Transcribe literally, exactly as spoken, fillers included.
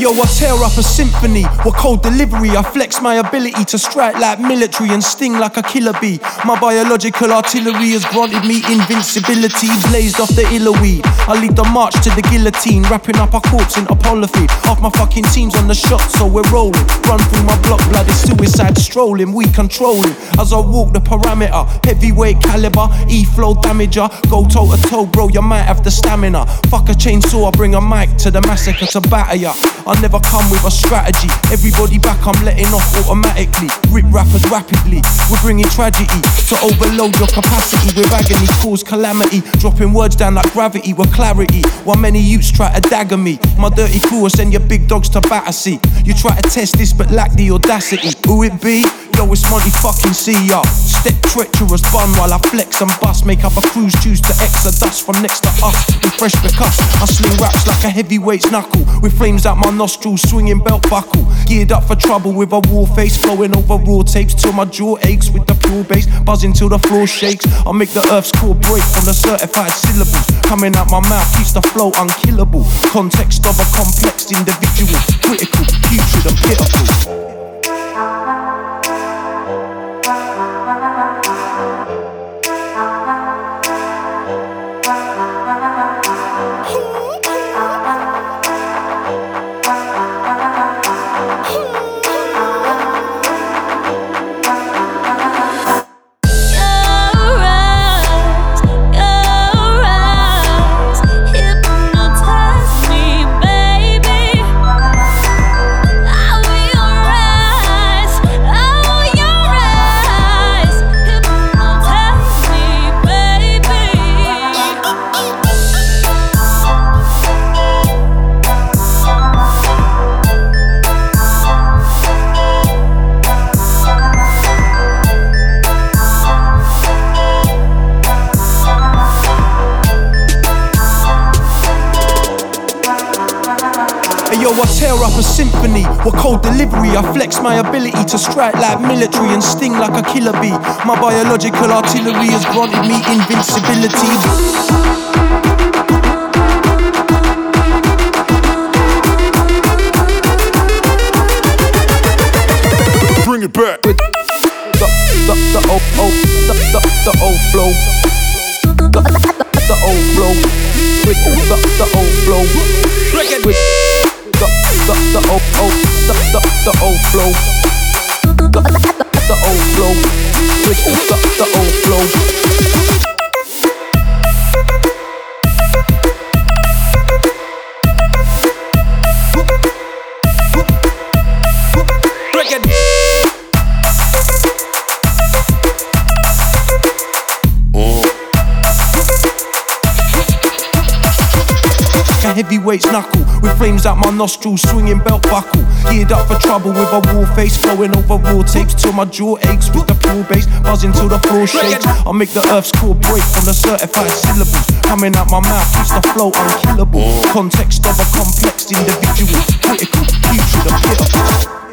Yo, I tear up a symphony with cold delivery. I flex my ability to strike like military and sting like a killer bee. My biological artillery has granted me invincibility, blazed off the illa weed. I lead the march to the guillotine, wrapping up our corpse in apology. Half my fucking team's on the shot, so we're rolling. Run through my block, blood is suicide strolling. We controlling as I walk the parameter. Heavyweight caliber, E-flow damager. Go toe to toe, bro, you might have the stamina. Fuck a chainsaw, I bring a mic to the massacre to batter ya. I never come with a strategy. Everybody back, I'm letting off automatically. Rip rappers rapidly, we're bringing tragedy to overload your capacity with agony, cause calamity. Dropping words down like gravity with clarity, while many youths try to dagger me. My dirty crew will send your big dogs to Battersea. You try to test this but lack the audacity. Who it be? Yo, it's Monty fucking C, ya. Step treacherous bun while I flex and bust. Make up a cruise choose to exodus from next to us. We fresh percuss, I sling raps like a heavyweight's knuckle, with flames out my nostrils, swinging belt buckle. Geared up for trouble with a war face, flowing over raw tapes till my jaw aches with the pure bass, buzzing till the floor shakes. I make the earth's core break from the certified syllables. Coming out my mouth keeps the flow unkillable. Context of a complex individual, critical, putrid and pitiful. Yo, I tear up a symphony with cold delivery. I flex my ability to strike like military and sting like a killer bee. My biological artillery has granted me invincibility. Bring it back with the the the old oh the the the old flow. The the old flow with the the old flow. Bring it with the the the old oh the the the old flow. The the old flow with the the old flow. Heavyweight's knuckle, with flames out my nostrils, swinging belt buckle. Geared up for trouble with a war face, flowing over raw tapes till my jaw aches with the pure bass, buzzing till the floor shakes. I make the earth's core break from the certified syllables. Coming out my mouth keeps the flow unkillable. Context of a complex individual, critical, putrid and pitiful.